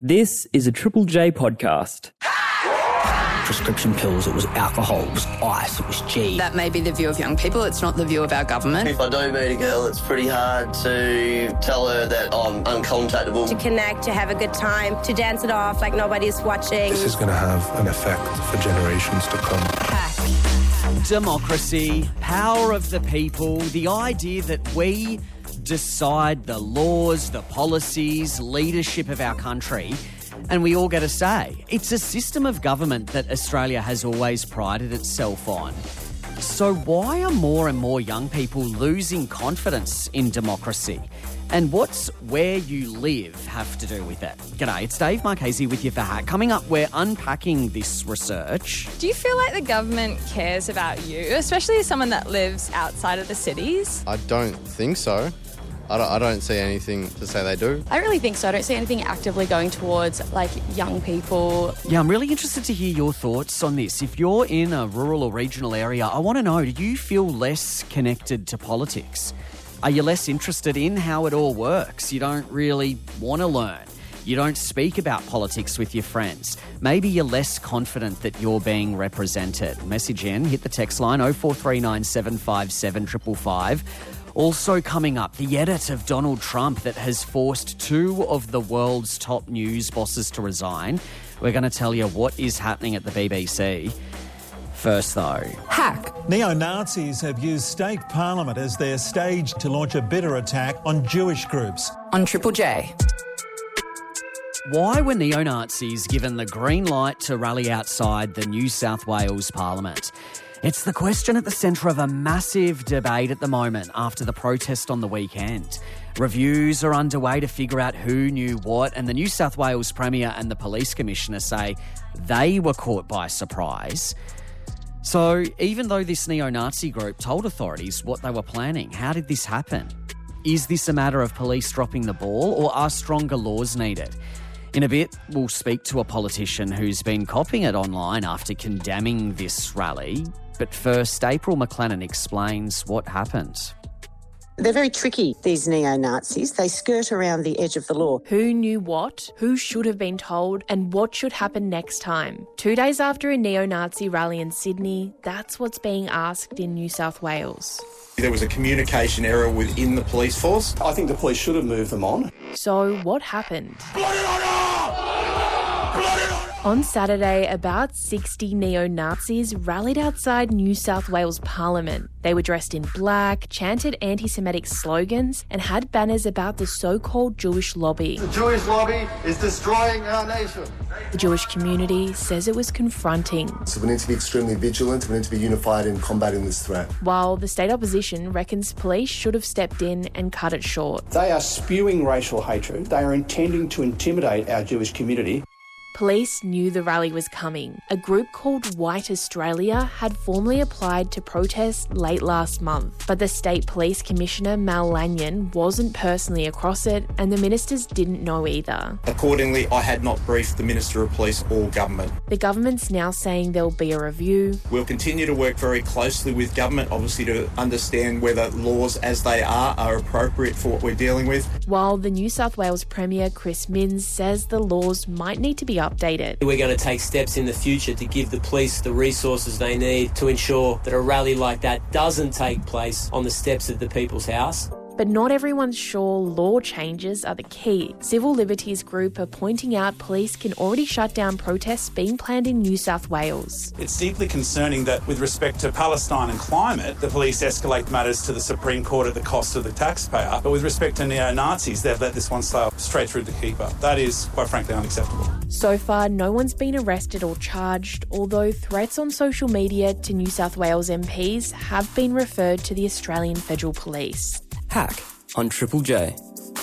This is a Triple J podcast. Prescription pills, it was alcohol, it was ice, it was G. That may be the view of young people, it's not the view of our government. If I do meet a girl, it's pretty hard to tell her that I'm uncontactable. To connect, to have a good time, to dance it off like nobody's watching. This is going to have an effect for generations to come. Democracy, power of the people, the idea that we decide the laws, the policies, leadership of our country, and we all get a say. It's a system of government that Australia has always prided itself on. So why are more and more young people losing confidence in democracy? And what's where you live have to do with it? G'day, it's Dave Marchese with you for Hack. Coming up, we're unpacking this research. Do you feel like the government cares about you, especially as someone that lives outside of the cities? I don't think so. I don't see anything to say they do. I don't really think so. I don't see anything actively going towards, young people. Yeah, I'm really interested to hear your thoughts on this. If you're in a rural or regional area, I want to know, do you feel less connected to politics? Are you less interested in how it all works? You don't really want to learn. You don't speak about politics with your friends. Maybe you're less confident that you're being represented. Message in, hit the text line 0439 757 555. Also coming up, the edit of Donald Trump that has forced two of the world's top news bosses to resign. We're going to tell you what is happening at the BBC. First, though. Hack. Neo-Nazis have used state parliament as their stage to launch a bitter attack on Jewish groups. On Triple J. Why were neo-Nazis given the green light to rally outside the New South Wales Parliament? It's the question at the centre of a massive debate at the moment after the protest on the weekend. Reviews are underway to figure out who knew what, and the New South Wales Premier and the Police Commissioner say they were caught by surprise. So even though this neo-Nazi group told authorities what they were planning, how did this happen? Is this a matter of police dropping the ball, or are stronger laws needed? In a bit, we'll speak to a politician who's been copying it online after condemning this rally. But first, April McLennan explains what happened. They're very tricky, these neo-Nazis. They skirt around the edge of the law. Who knew what, who should have been told, and what should happen next time? 2 days after a neo-Nazi rally in Sydney, that's what's being asked in New South Wales. There was a communication error within the police force. I think the police should have moved them on. So what happened? On Saturday, about 60 neo-Nazis rallied outside New South Wales Parliament. They were dressed in black, chanted anti-Semitic slogans, and had banners about the so-called Jewish lobby. The Jewish lobby is destroying our nation. The Jewish community says it was confronting. So we need to be extremely vigilant. We need to be unified in combating this threat. While the state opposition reckons police should have stepped in and cut it short. They are spewing racial hatred. They are intending to intimidate our Jewish community. Police knew the rally was coming. A group called White Australia had formally applied to protest late last month, but the State Police Commissioner Mal Lanyon wasn't personally across it, and the ministers didn't know either. Accordingly, I had not briefed the Minister of Police or government. The government's now saying there'll be a review. We'll continue to work very closely with government, obviously, to understand whether laws as they are appropriate for what we're dealing with. While the New South Wales Premier Chris Minns says the laws might need to be updated. We're going to take steps in the future to give the police the resources they need to ensure that a rally like that doesn't take place on the steps of the People's House. But not everyone's sure law changes are the key. Civil Liberties Group are pointing out police can already shut down protests being planned in New South Wales. It's deeply concerning that with respect to Palestine and climate, the police escalate matters to the Supreme Court at the cost of the taxpayer. But with respect to neo-Nazis, they've let this one slip straight through the keeper. That is, quite frankly, unacceptable. So far, no one's been arrested or charged, although threats on social media to New South Wales MPs have been referred to the Australian Federal Police. Hack on Triple J.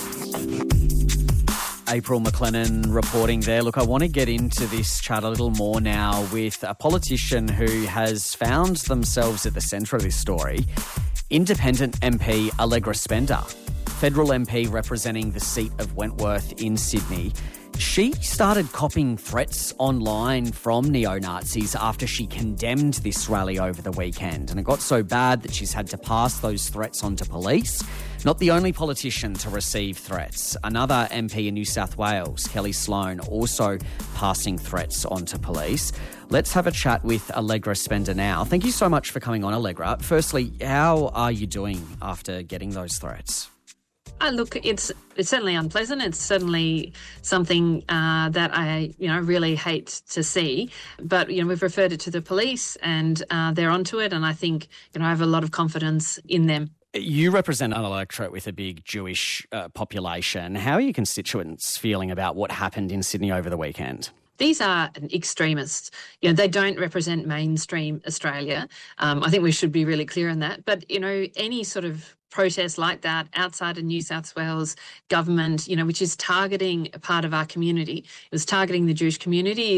April McLennan reporting there. Look, I want to get into this chat a little more now with a politician who has found themselves at the centre of this story. Independent MP Allegra Spender, federal MP representing the seat of Wentworth in Sydney. She started copying threats online from neo-Nazis after she condemned this rally over the weekend. And it got so bad that she's had to pass those threats on to police. Not the only politician to receive threats. Another MP in New South Wales, Kelly Sloan, also passing threats on to police. Let's have a chat with Allegra Spender now. Thank you so much for coming on, Allegra. Firstly, how are you doing after getting those threats? Look, it's certainly unpleasant. It's certainly something that I, really hate to see. But, we've referred it to the police and they're onto it. And I think, I have a lot of confidence in them. You represent an electorate with a big Jewish population. How are your constituents feeling about what happened in Sydney over the weekend? These are extremists. They don't represent mainstream Australia. I think we should be really clear on that. But, any sort of protest like that outside of New South Wales government, which is targeting a part of our community, it was targeting the Jewish community,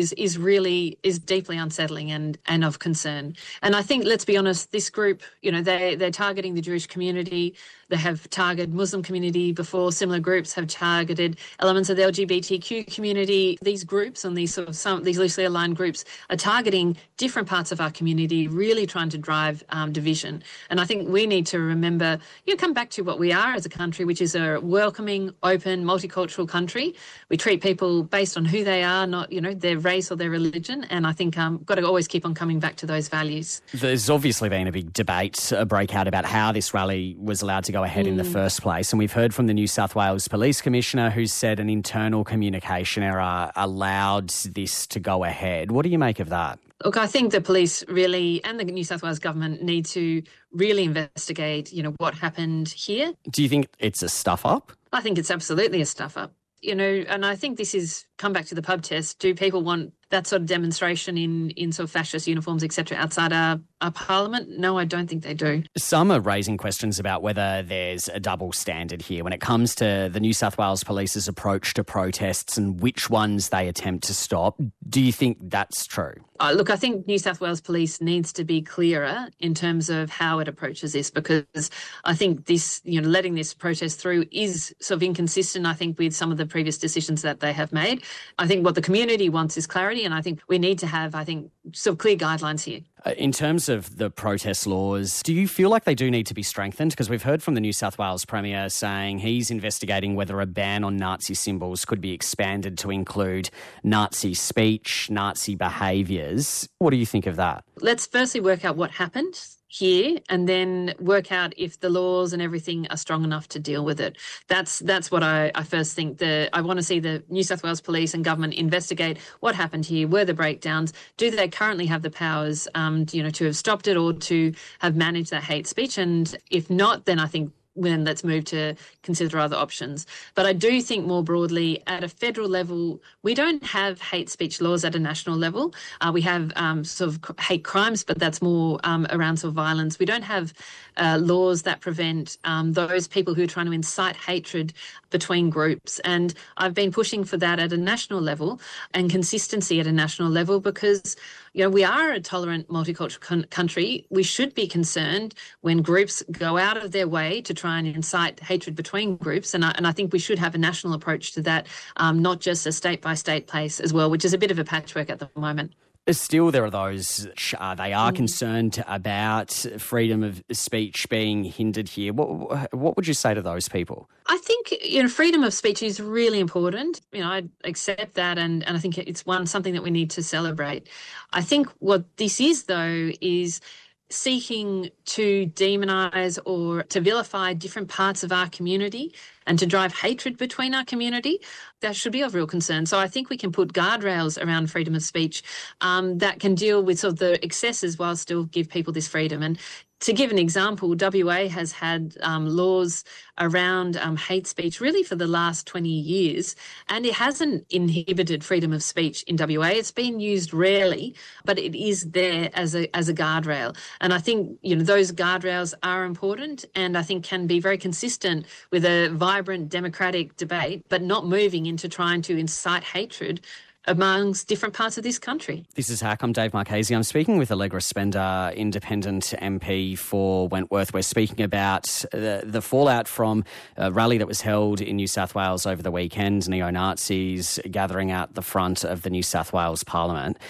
is deeply unsettling and of concern. And I think, let's be honest, this group, they're targeting the Jewish community. They have targeted Muslim community before. Similar groups have targeted elements of the LGBTQ community. These groups and these loosely aligned groups are targeting different parts of our community, really trying to drive division. And I think we need to remember, come back to what we are as a country, which is a welcoming, open, multicultural country. We treat people based on who they are, not, their race or their religion. And I think got to always keep on coming back to those values. There's obviously been a big debate, a breakout about how this rally was allowed to go ahead in the first place. And we've heard from the New South Wales Police Commissioner, who said an internal communication error allowed this to go ahead. What do you make of that? Look, I think the police really and the New South Wales government need to really investigate, what happened here. Do you think it's a stuff-up? I think it's absolutely a stuff-up. And I think this is, come back to the pub test, do people want that sort of demonstration in sort of fascist uniforms, etc., outside our parliament? No, I don't think they do. Some are raising questions about whether there's a double standard here when it comes to the New South Wales Police's approach to protests and which ones they attempt to stop. Do you think that's true? Look, I think New South Wales Police needs to be clearer in terms of how it approaches this, because I think this, letting this protest through is sort of inconsistent, I think, with some of the previous decisions that they have made. I think what the community wants is clarity, and I think we need to have, sort of clear guidelines here. In terms of the protest laws, do you feel like they do need to be strengthened? Because we've heard from the New South Wales Premier saying he's investigating whether a ban on Nazi symbols could be expanded to include Nazi speech, Nazi behaviours. What do you think of that? Let's firstly work out what happened here and then work out if the laws and everything are strong enough to deal with it. That's what I first think. I want to see the New South Wales Police and government investigate what happened here, were the breakdowns, do they currently have the powers to have stopped it or to have managed that hate speech? And if not, then I think then let's move to consider other options. But I do think more broadly at a federal level, we don't have hate speech laws at a national level. We have sort of hate crimes, but that's more around sort of violence. We don't have laws that prevent those people who are trying to incite hatred between groups. And I've been pushing for that at a national level and consistency at a national level because, we are a tolerant multicultural country. We should be concerned when groups go out of their way to try and incite hatred between groups. And I think we should have a national approach to that, not just a state-by-state place as well, which is a bit of a patchwork at the moment. Still, there are those, they are concerned about freedom of speech being hindered here. What would you say to those people? I think, freedom of speech is really important. I accept that and I think it's something that we need to celebrate. I think what this is, though, is seeking to demonise or to vilify different parts of our community and to drive hatred between our community, that should be of real concern. So I think we can put guardrails around freedom of speech that can deal with sort of the excesses while still give people this freedom. And to give an example, WA has had laws around hate speech really for the last 20 years, and it hasn't inhibited freedom of speech in WA. It's been used rarely, but it is there as a guardrail. And I think, those guardrails are important and I think can be very consistent with a vibrant democratic debate, but not moving into trying to incite hatred amongst different parts of this country. This is Hack. I'm Dave Marchese. I'm speaking with Allegra Spender, independent MP for Wentworth. We're speaking about the fallout from a rally that was held in New South Wales over the weekend, neo-Nazis gathering out the front of the New South Wales Parliament.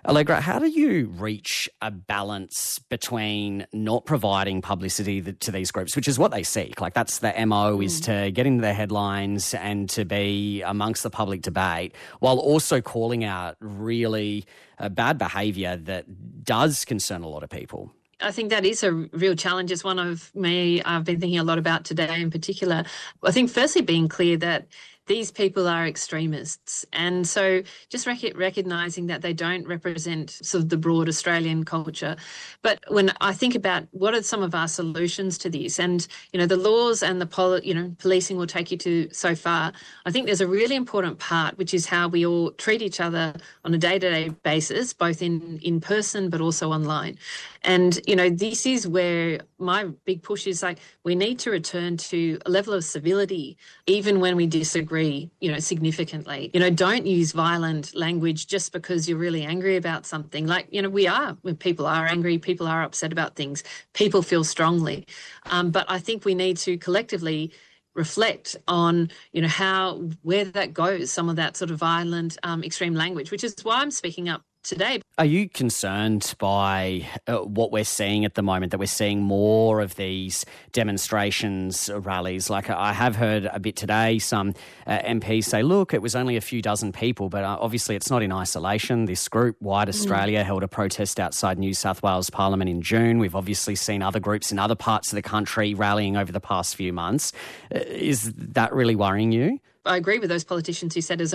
Allegra, how do you reach a balance between not providing publicity to these groups, which is what they seek? Like, that's the MO, is to get into their headlines and to be amongst the public debate, while also calling out really bad behaviour that does concern a lot of people? I think that is a real challenge. It's one I've been thinking a lot about today in particular. I think firstly being clear that these people are extremists. And so just recognising that they don't represent sort of the broad Australian culture. But when I think about what are some of our solutions to this, and, the laws and the policing will take you to so far, I think there's a really important part, which is how we all treat each other on a day-to-day basis, both in person but also online. And, this is where my big push is, like, we need to return to a level of civility, even when we disagree, significantly. Don't use violent language just because you're really angry about something. Like, when people are angry, people are upset about things, people feel strongly. But I think we need to collectively reflect on, where that goes, some of that sort of violent, extreme language, which is why I'm speaking up today. Are you concerned by what we're seeing at the moment, that we're seeing more of these demonstrations, rallies? Like, I have heard a bit today, some MPs say, look, it was only a few dozen people, but obviously it's not in isolation. This group, White Australia, held a protest outside New South Wales Parliament in June. We've obviously seen other groups in other parts of the country rallying over the past few months. Is that really worrying you? I agree with those politicians who said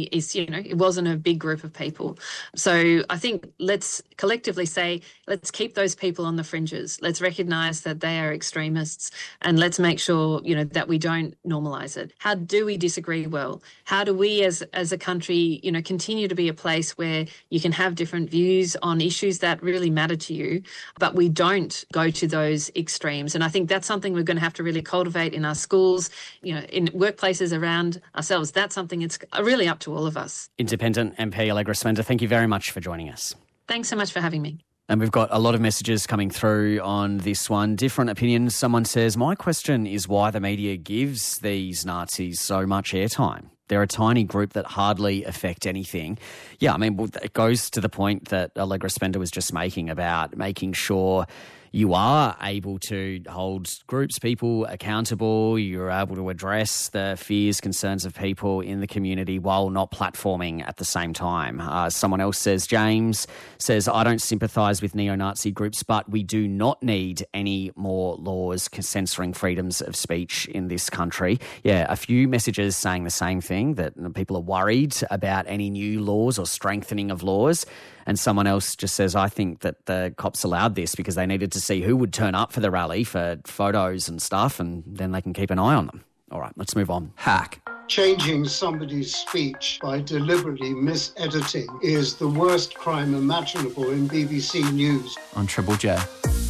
it wasn't a big group of people. So I think let's collectively say, let's keep those people on the fringes. Let's recognise that they are extremists, and let's make sure, that we don't normalise it. How do we disagree well? How do we as a country, continue to be a place where you can have different views on issues that really matter to you, but we don't go to those extremes? And I think that's something we're going to have to really cultivate in our schools, in workplaces around ourselves. That's something it's really up to all of us. Independent MP Allegra Spender, thank you very much for joining us. Thanks so much for having me. And we've got a lot of messages coming through on this one. Different opinions. Someone says, my question is why the media gives these Nazis so much airtime. They're a tiny group that hardly affect anything. Yeah, I mean, it goes to the point that Allegra Spender was just making about making sure you are able to hold groups, people accountable. You're able to address the fears, concerns of people in the community while not platforming at the same time. Someone else says, James says, I don't sympathise with neo-Nazi groups, but we do not need any more laws censoring freedoms of speech in this country. Yeah, a few messages saying the same thing, that people are worried about any new laws or strengthening of laws. And someone else just says, I think that the cops allowed this because they needed to see who would turn up for the rally for photos and stuff, and then they can keep an eye on them. All right, let's move on. Hack. Changing somebody's speech by deliberately misediting is the worst crime imaginable in BBC News. On Triple J.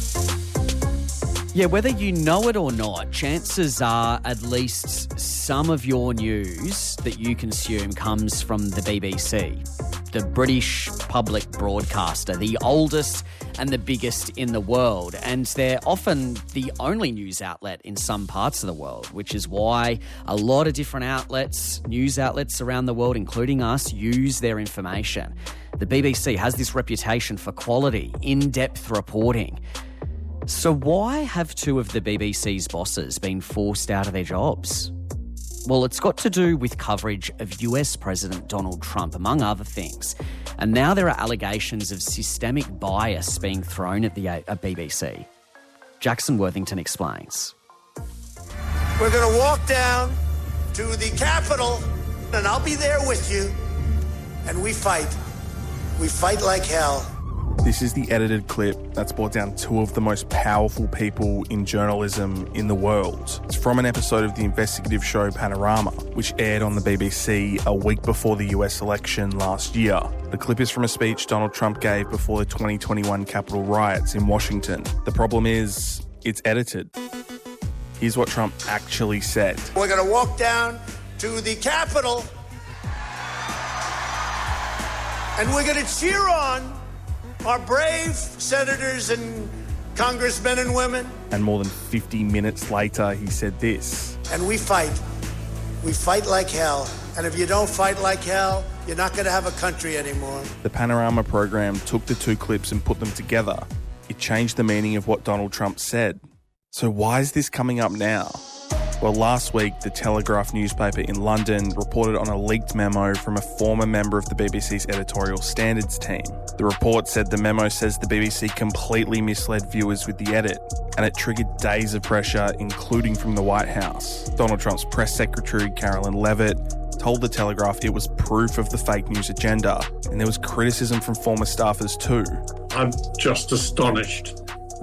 Yeah, whether you know it or not, chances are at least some of your news that you consume comes from the BBC, the British public broadcaster, the oldest and the biggest in the world. And they're often the only news outlet in some parts of the world, which is why a lot of different outlets, news outlets around the world, including us, use their information. The BBC has this reputation for quality, in-depth reporting. So why have two of the BBC's bosses been forced out of their jobs? Well, it's got to do with coverage of US President Donald Trump, among other things. And now there are allegations of systemic bias being thrown at the BBC. Jackson Worthington explains. We're going to walk down to the Capitol, and I'll be there with you. And we fight. We fight like hell. This is the edited clip that's brought down two of the most powerful people in journalism in the world. It's from an episode of the investigative show Panorama, which aired on the BBC a week before the US election last year. The clip is from a speech Donald Trump gave before the 2021 Capitol riots in Washington. The problem is, it's edited. Here's what Trump actually said. We're going to walk down to the Capitol, and we're going to cheer on our brave senators and congressmen and women. And more than 50 minutes later, he said this. And we fight. We fight like hell. And if you don't fight like hell, you're not going to have a country anymore. The Panorama program took the two clips and put them together. It changed the meaning of what Donald Trump said. So why is this coming up now? Well, last week, the Telegraph newspaper in London reported on a leaked memo from a former member of the BBC's editorial standards team. The report said the memo says the BBC completely misled viewers with the edit, and it triggered days of pressure, including from the White House. Donald Trump's press secretary, Carolyn Levitt, told the Telegraph it was proof of the fake news agenda, and there was criticism from former staffers too. I'm just astonished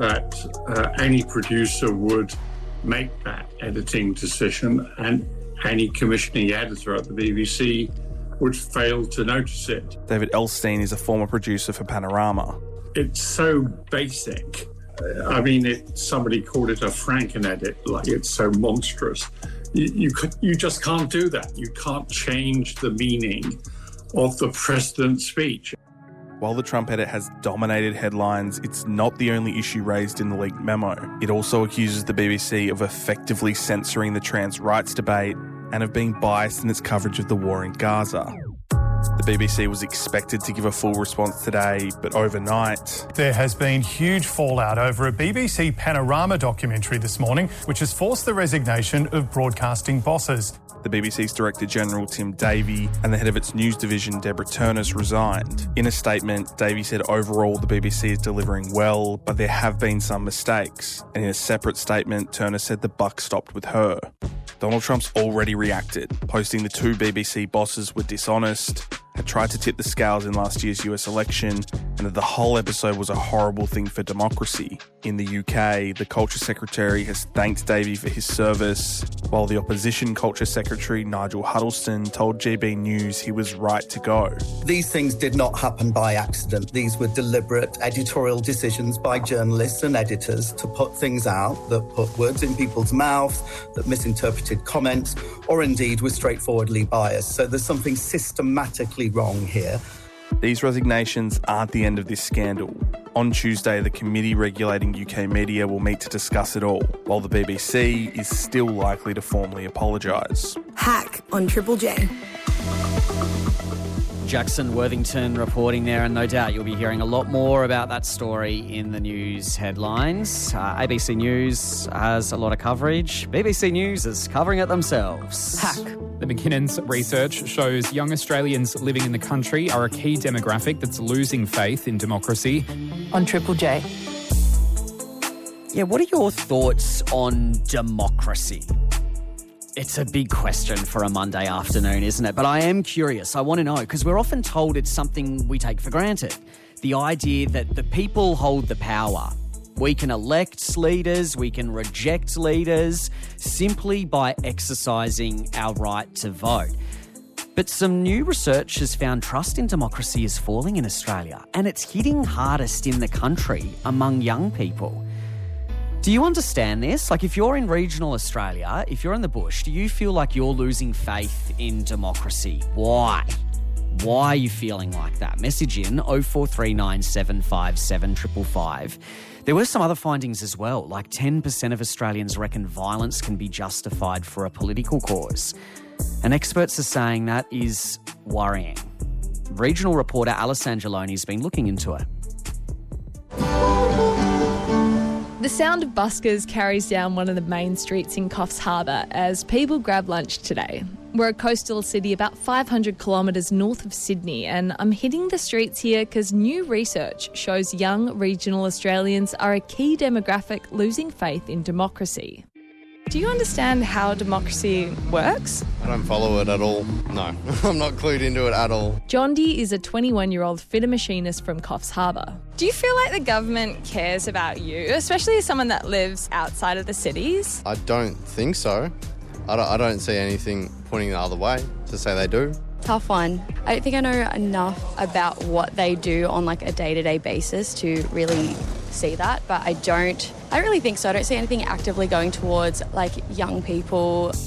that any producer would make that editing decision and any commissioning editor at the BBC would fail to notice it. David Elstein is a former producer for Panorama. It's so basic. I mean, somebody called it a Franken edit, like it's so monstrous. You just can't do that. You can't change the meaning of the president's speech. While the Trump edit has dominated headlines, it's not the only issue raised in the leaked memo. It also accuses the BBC of effectively censoring the trans rights debate and of being biased in its coverage of the war in Gaza. The BBC was expected to give a full response today, but overnight... There has been huge fallout over a BBC Panorama documentary this morning, which has forced the resignation of broadcasting bosses. The BBC's Director General Tim Davie and the head of its news division Deborah Turners resigned. In a statement, Davie said overall the BBC is delivering well, but there have been some mistakes. And in a separate statement, Turner said the buck stopped with her. Donald Trump's already reacted, posting the two BBC bosses were dishonest, had tried to tip the scales in last year's US election, and that the whole episode was a horrible thing for democracy. In the UK, the Culture Secretary has thanked Davie for his service, while the opposition Culture Secretary Nigel Huddleston told GB News he was right to go. These things did not happen by accident. These were deliberate editorial decisions by journalists and editors to put things out that put words in people's mouths, that misinterpreted comments, or indeed were straightforwardly biased. So there's something systematically wrong here. These resignations aren't the end of this scandal. On Tuesday, the committee regulating UK media will meet to discuss it all, while the BBC is still likely to formally apologise. Hack on Triple J. Jackson Worthington reporting there, and no doubt you'll be hearing a lot more about that story in the news headlines. ABC News has a lot of coverage. BBC News is covering it themselves. Hack. The McKinnon's research shows young Australians living in the country are a key demographic that's losing faith in democracy. On Triple J. Yeah, what are your thoughts on democracy? It's a big question for a Monday afternoon, isn't it? But I am curious. I want to know, because we're often told it's something we take for granted. The idea that the people hold the power. We can elect leaders, we can reject leaders simply by exercising our right to vote. But some new research has found trust in democracy is falling in Australia, and it's hitting hardest in the country among young people. Do you understand this? Like, if you're in regional Australia, if you're in the bush, do you feel like you're losing faith in democracy? Why? Why are you feeling like that? Message in 0439757555. There were some other findings as well, like 10% of Australians reckon violence can be justified for a political cause. And experts are saying that is worrying. Regional reporter Alice Angeloni has been looking into it. The sound of buskers carries down one of the main streets in Coffs Harbour as people grab lunch today. We're a coastal city about 500 kilometres north of Sydney, and I'm hitting the streets here because new research shows young regional Australians are a key demographic losing faith in democracy. Do you understand how democracy works? I don't follow it at all. No, I'm not clued into it at all. John Dee is a 21-year-old fitter machinist from Coffs Harbour. Do you feel like the government cares about you, especially as someone that lives outside of the cities? I don't think so. I don't see anything pointing the other way to say they do. Tough one. I don't think I know enough about what they do on like a day-to-day basis to really see that, but I don't really think so. I don't see anything actively going towards like young people.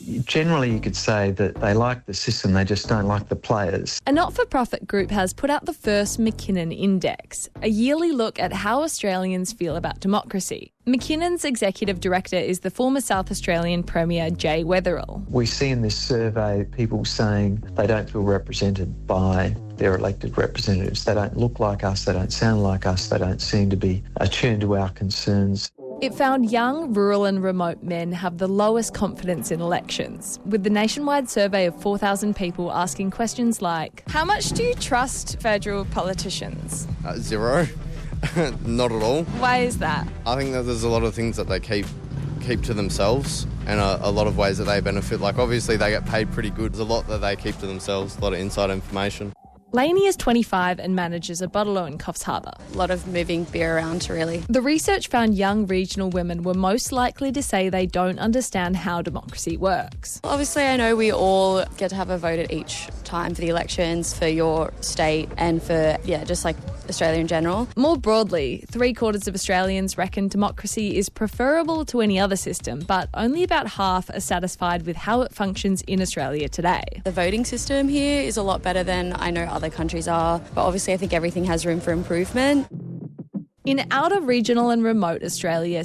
generally you could say that they like the system, they just don't like the players. A not-for-profit group has put out the first McKinnon Index, a yearly look at how Australians feel about democracy. McKinnon's executive director is the former South Australian Premier Jay Weatherill. We see in this survey people saying they don't feel represented by their elected representatives. They don't look like us, they don't sound like us, they don't seem to be attuned to our concerns. It found young, rural and remote men have the lowest confidence in elections, with the nationwide survey of 4,000 people asking questions like, how much do you trust federal politicians? Zero. Not at all. Why is that? I think that there's a lot of things that they keep to themselves and a lot of ways that they benefit. Like, obviously, they get paid pretty good. There's a lot that they keep to themselves, a lot of inside information. Lainey is 25 and manages a bottle in Coffs Harbour. A lot of moving beer around, really. The research found young regional women were most likely to say they don't understand how democracy works. Obviously, I know we all get to have a vote at each time for the elections, for your state and for, just like Australia in general. More broadly, 3/4 of Australians reckon democracy is preferable to any other system, but only about half are satisfied with how it functions in Australia today. The voting system here is a lot better than I know other countries are, but obviously I think everything has room for improvement. In outer regional and remote Australia,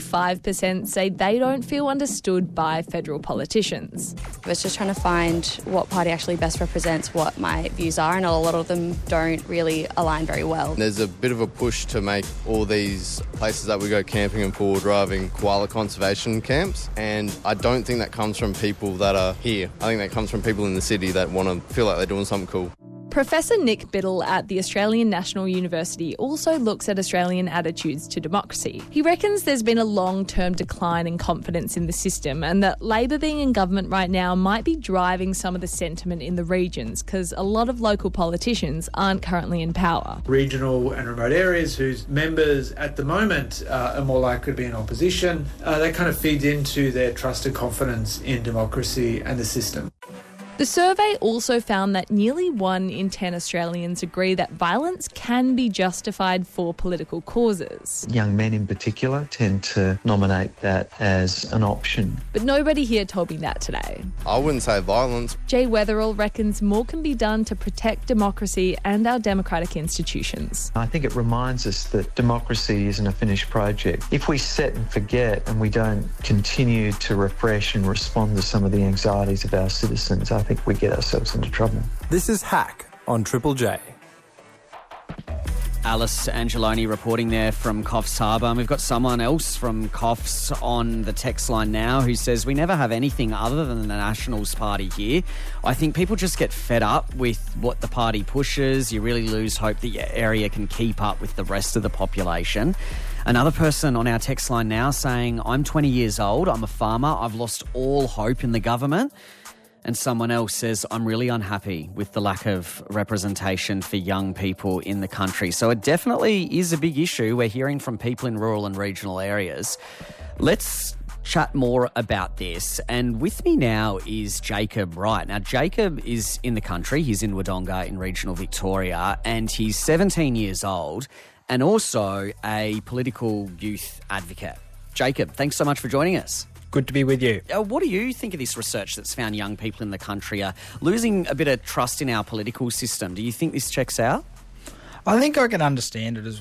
65% say they don't feel understood by federal politicians. I was just trying to find what party actually best represents what my views are, and a lot of them don't really align very well. There's a bit of a push to make all these places that we go camping and four-wheel driving koala conservation camps, and I don't think that comes from people that are here. I think that comes from people in the city that want to feel like they're doing something cool. Professor Nick Biddle at the Australian National University also looks at Australian attitudes to democracy. He reckons there's been a long-term decline in confidence in the system and that Labor being in government right now might be driving some of the sentiment in the regions because a lot of local politicians aren't currently in power. Regional and remote areas whose members at the moment are more likely to be in opposition, that kind of feeds into their trust and confidence in democracy and the system. The survey also found that nearly 1 in 10 Australians agree that violence can be justified for political causes. Young men in particular tend to nominate that as an option. But nobody here told me that today. I wouldn't say violence. Jay Weatherill reckons more can be done to protect democracy and our democratic institutions. I think it reminds us that democracy isn't a finished project. If we set and forget and we don't continue to refresh and respond to some of the anxieties of our citizens, I think we get ourselves into trouble. This is Hack on Triple J. Alice Angeloni reporting there from Coffs Harbour. And we've got someone else from Coffs on the text line now who says, we never have anything other than the Nationals Party here. I think people just get fed up with what the party pushes. You really lose hope that your area can keep up with the rest of the population. Another person on our text line now saying, I'm 20 years old, I'm a farmer, I've lost all hope in the government. And someone else says, I'm really unhappy with the lack of representation for young people in the country. So it definitely is a big issue. We're hearing from people in rural and regional areas. Let's chat more about this. And with me now is Jacob Wright. Now, Jacob is in the country. He's in Wodonga in regional Victoria, and he's 17 years old and also a political youth advocate. Jacob, thanks so much for joining us. Good to be with you. What do you think of this research that's found young people in the country are losing a bit of trust in our political system? Do you think this checks out? I think I can understand it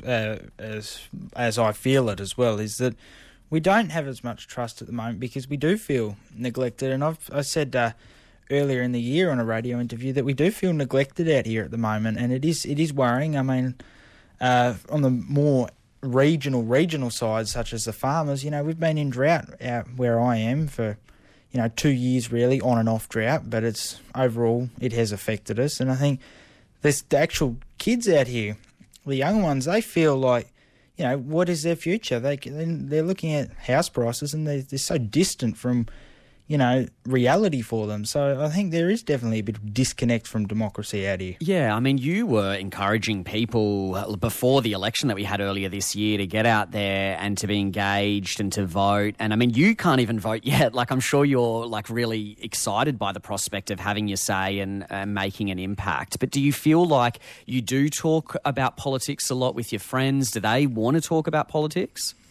as I feel it as well, is that we don't have as much trust at the moment because we do feel neglected. And I said earlier in the year on a radio interview that we do feel neglected out here at the moment, and it is worrying. I mean, on the more regional sides, such as the farmers, we've been in drought out where I am for 2 years really, on and off drought, but it's overall it has affected us. And I think the actual kids out here, the young ones, they feel like what is their future? They're looking at house prices and they're so distant from reality for them. So I think there is definitely a bit of disconnect from democracy out here. Yeah, I mean, you were encouraging people before the election that we had earlier this year to get out there and to be engaged and to vote. And I mean, you can't even vote yet. Like, I'm sure you're really excited by the prospect of having your say and making an impact. But do you feel like you do talk about politics a lot with your friends? Do they want to talk about politics?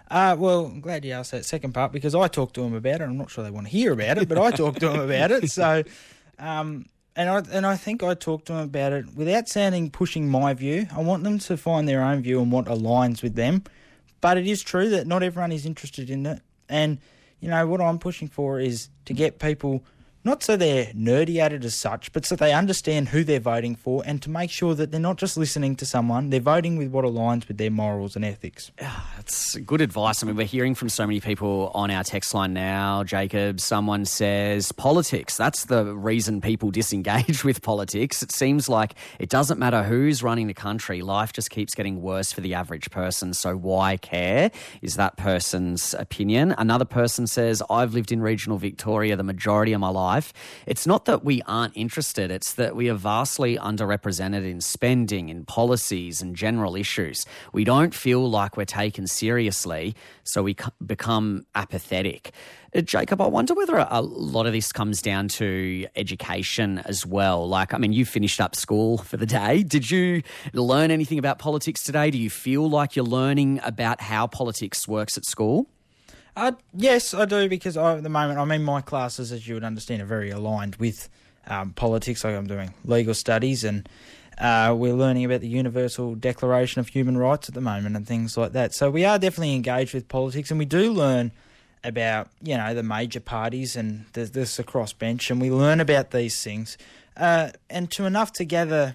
Well, I'm glad you asked that second part because I talked to them about it. I'm not sure they want to hear about it, but I talked to them about it. So, and I think I talked to them about it without pushing my view. I want them to find their own view on what aligns with them. But it is true that not everyone is interested in it. And, what I'm pushing for is to get people, not so they're nerdy at it as such, but so they understand who they're voting for and to make sure that they're not just listening to someone, they're voting with what aligns with their morals and ethics. That's good advice. I mean, we're hearing from so many people on our text line now, Jacob. Someone says politics. That's the reason people disengage with politics. It seems like it doesn't matter who's running the country. Life just keeps getting worse for the average person. So why care? Is that person's opinion. Another person says, I've lived in regional Victoria the majority of my life. It's not that we aren't interested, it's that we are vastly underrepresented in spending, in policies and general issues. We don't feel like we're taken seriously, so we become apathetic. Jacob, I wonder whether a lot of this comes down to education as well. You finished up school for the day. Did you learn anything about politics today? Do you feel like you're learning about how politics works at school? Yes, I do, because at the moment, my classes, as you would understand, are very aligned with politics. Like I'm doing legal studies and we're learning about the Universal Declaration of Human Rights at the moment and things like that. So we are definitely engaged with politics, and we do learn about, the major parties and this across bench, and we learn about these things. And to enough to gather,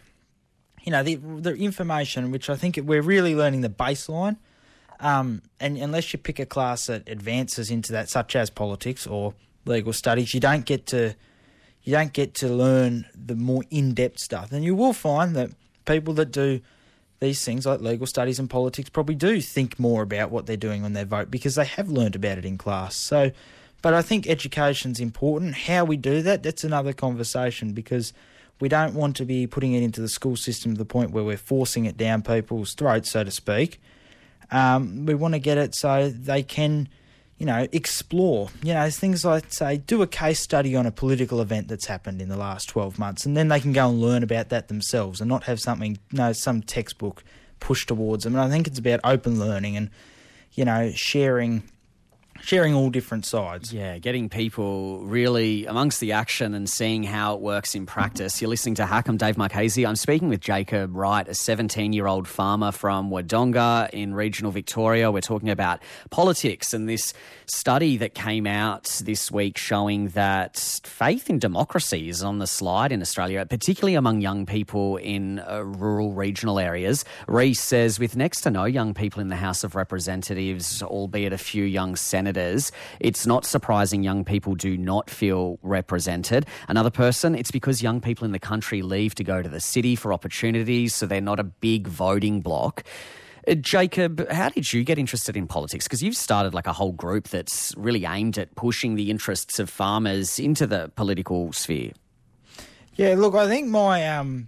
the information, which I think we're really learning the baseline. And unless you pick a class that advances into that, such as politics or legal studies, you don't get to learn the more in-depth stuff. And you will find that people that do these things like legal studies and politics probably do think more about what they're doing when they vote because they have learned about it in class. So, but I think education's important. How we do that, that's another conversation, because we don't want to be putting it into the school system to the point where we're forcing it down people's throats, so to speak. We want to get it so they can, explore, things like, say, do a case study on a political event that's happened in the last 12 months, and then they can go and learn about that themselves and not have some textbook pushed towards them. And I think it's about open learning and, sharing all different sides. Yeah, getting people really amongst the action and seeing how it works in practice. You're listening to Hack. I'm Dave Marchese. I'm speaking with Jacob Wright, a 17-year-old farmer from Wodonga in regional Victoria. We're talking about politics and this study that came out this week showing that faith in democracy is on the slide in Australia, particularly among young people in rural regional areas. Reece says, with next to no young people in the House of Representatives, albeit a few young senators, it's not surprising young people do not feel represented. Another person, it's because young people in the country leave to go to the city for opportunities, so they're not a big voting bloc. Jacob, how did you get interested in politics? Because you've started like a whole group that's really aimed at pushing the interests of farmers into the political sphere. Yeah, look, I think my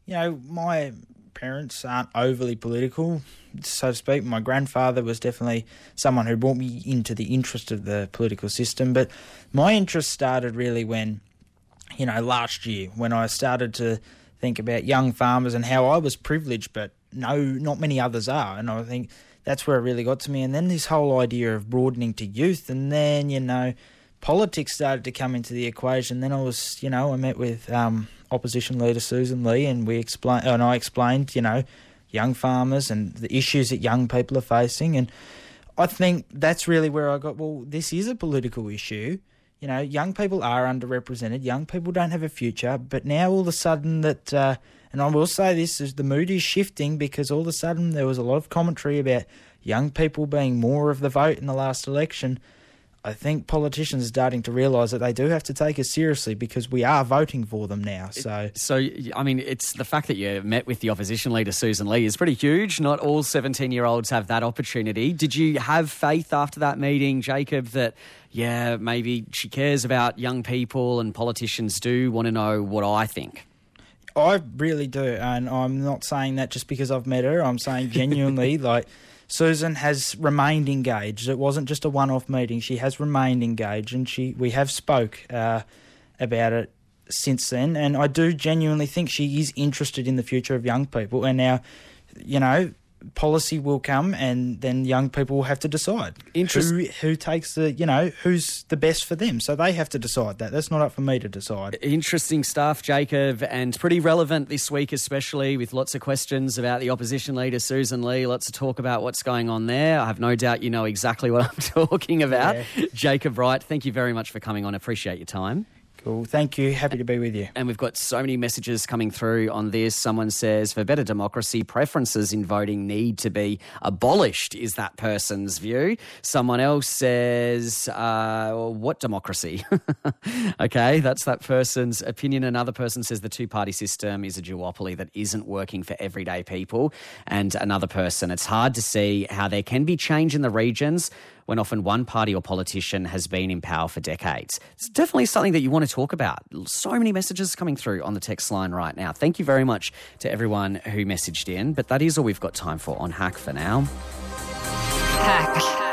parents aren't overly political, so to speak. My grandfather was definitely someone who brought me into the interest of the political system. But my interest started really when, last year, when I started to think about young farmers and how I was privileged, but not many others are. And I think that's where it really got to me. And then this whole idea of broadening to youth, and then, politics started to come into the equation. Then I met with opposition leader Susan Lee, and I explained, young farmers and the issues that young people are facing. And I think that's really where I got, well, this is a political issue. Young people are underrepresented. Young people don't have a future. But now all of a sudden that, and I will say this, is the mood is shifting, because all of a sudden there was a lot of commentary about young people being more of the vote in the last election. I think politicians are starting to realise that they do have to take us seriously, because we are voting for them now. So, it's the fact that you met with the opposition leader, Susan Lee, is pretty huge. Not all 17-year-olds have that opportunity. Did you have faith after that meeting, Jacob, that, maybe she cares about young people and politicians do want to know what I think? I really do, and I'm not saying that just because I've met her. I'm saying genuinely, Susan has remained engaged. It wasn't just a one-off meeting. She has remained engaged, and we have spoke about it since then. And I do genuinely think she is interested in the future of young people. And now, policy will come, and then young people will have to decide who takes who's the best for them. So they have to decide that. That's not up for me to decide. Interesting stuff, Jacob, and pretty relevant this week, especially with lots of questions about the opposition leader, Susan Lee. Lots of talk about what's going on there. I have no doubt you know exactly what I'm talking about. Yeah. Jacob Wright, thank you very much for coming on. Appreciate your time. Cool. Thank you. Happy to be with you. And we've got so many messages coming through on this. Someone says, for better democracy, preferences in voting need to be abolished, is that person's view. Someone else says, what democracy? Okay, that's that person's opinion. Another person says the two-party system is a duopoly that isn't working for everyday people. And another person, it's hard to see how there can be change in the regions when often one party or politician has been in power for decades. It's definitely something that you want to talk about. So many messages coming through on the text line right now. Thank you very much to everyone who messaged in, but that is all we've got time for on Hack for now. Hack.